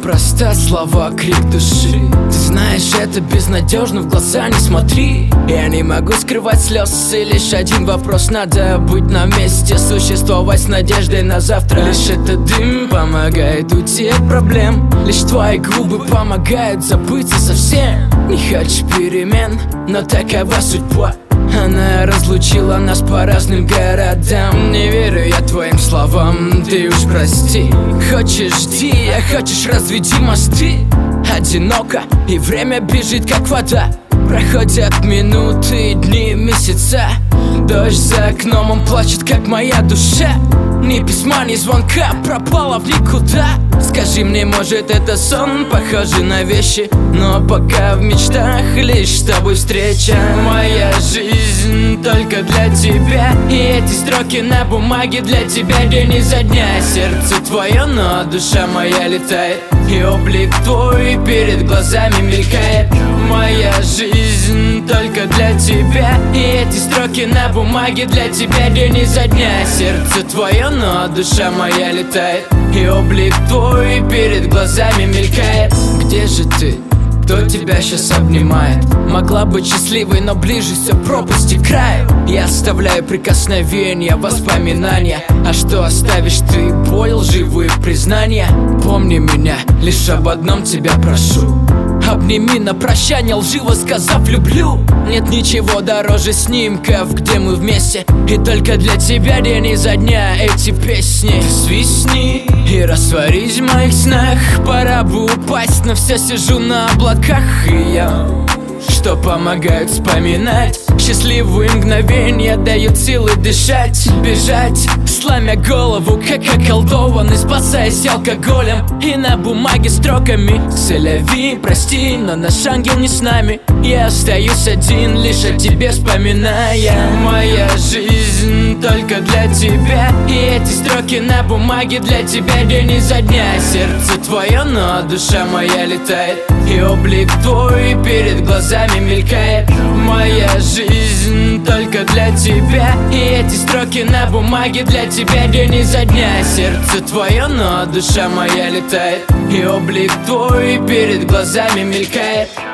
неспроста слова, крик души. Ты знаешь, это безнадежно, в глаза не смотри. Я не могу скрывать слез, и лишь один вопрос: надо быть на месте, существовать с надеждой на завтра. Лишь этот дым помогает уйти от проблем, лишь твои губы помогают забыться совсем. Не хочу перемен, но такова судьба. Она разлучила нас по разным городам. Не верю я твоим словам, ты уж прости. Хочешь жди, а хочешь разведи мосты. Одиноко, и время бежит как вода. Проходят минуты, дни, месяца. Дождь за окном, он плачет, как моя душа. Ни письма, ни звонка, пропала в никуда. Скажи мне, может это сон, похожий на вещи, но пока в мечтах лишь с тобой встреча. Моя жизнь только для тебя, и эти строки на бумаге для тебя день изо дня. Сердце твое, но душа моя летает, и облик твой перед глазами мелькает. Моя жизнь только для тебя, и эти строки на бумаге для тебя день изо дня. Сердце твое, но душа моя летает, и облик твой перед глазами мелькает. Где же ты? Кто тебя сейчас обнимает? Могла быть счастливой, но ближе все пропасти к краю. Я оставляю прикосновения, воспоминания. А что оставишь ты? Боль, лживые признания. Помни меня, лишь об одном тебя прошу: обними на прощание, лживо сказав люблю. Нет ничего дороже снимков, где мы вместе, и только для тебя день изо дня эти песни. Ты свистни и растворись в моих снах. Пора бы упасть, но все сижу на облаках. И я, что помогают вспоминать счастливые мгновения, дают силы дышать, бежать, сломя голову, как околдованный, спасаясь алкоголем и на бумаге строками. Селяви, прости, но наш ангел не с нами. Я остаюсь один, лишь о тебе вспоминая. Моя жизнь только для тебя, и эти строки на бумаге для тебя день изо дня. Сердце твое, но душа моя летает, и облик твой перед глазами мелькает. Моя жизнь только для тебя, и эти строки на бумаге для тебя день изо дня. Сердце твое, но душа моя летает, и облик твой перед глазами мелькает.